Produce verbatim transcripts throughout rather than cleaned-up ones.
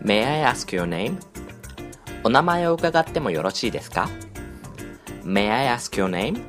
May I ask your name? お名前を伺ってもよろしいですか？ May I ask your name?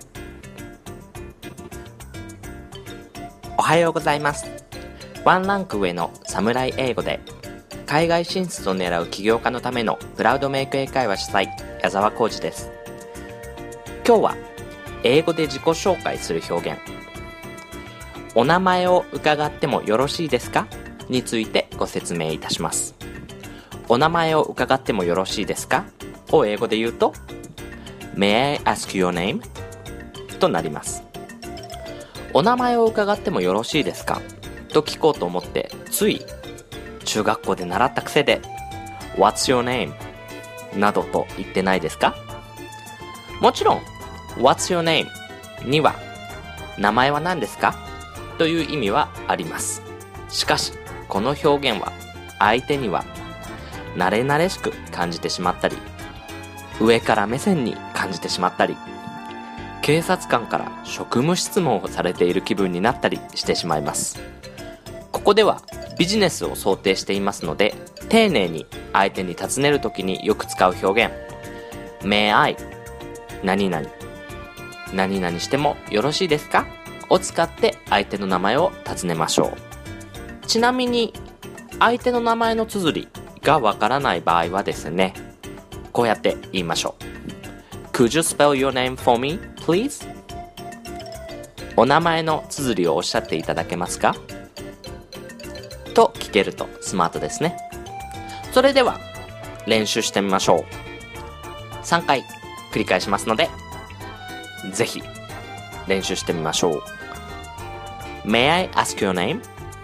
おはようございます。ワンランク上の侍英語で海外進出を狙う起業家のためのプラウドメイク英会話主催、矢沢浩二です。今日は英語で自己紹介する表現、お名前を伺ってもよろしいですかについてご説明いたします。お名前を伺ってもよろしいですかを英語で言うと May I ask your name? となります。お名前を伺ってもよろしいですかと聞こうと思ってつい中学校で習った癖で What's your name? などと言ってないですか？もちろん What's your name? には名前は何ですかという意味はあります。しかしこの表現は相手には慣れ慣れしく感じてしまったり、上から目線に感じてしまったり、警察官から職務質問をされている気分になったりしてしまいます。ここではビジネスを想定していますので、丁寧に相手に尋ねるときによく使う表現 May I 何々何々してもよろしいですかを使って相手の名前を尋ねましょう。ちなみに相手の名前の綴りがわからない場合はですね、こうやって言いましょう。 Could you spell your name for me, please? お名前の綴りをおっしゃっていただけますかと聞けるとスマートですね。それでは練習してみましょう。さんかい繰り返しますので、ぜひ練習してみましょう。 May I ask your name?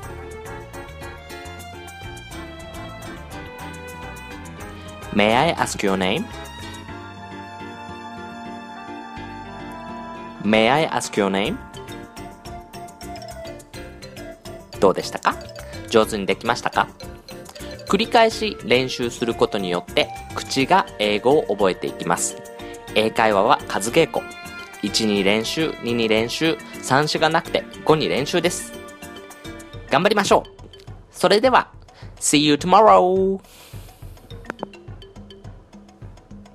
May I ask your name? May I ask your name? どうでしたか？上手にできましたか？繰り返し練習することによって口が英語を覚えていきます。英会話は数稽古。いちに練習、にに練習、さん、よんがなくてごに練習です。頑張りましょう。それでは See you tomorrow!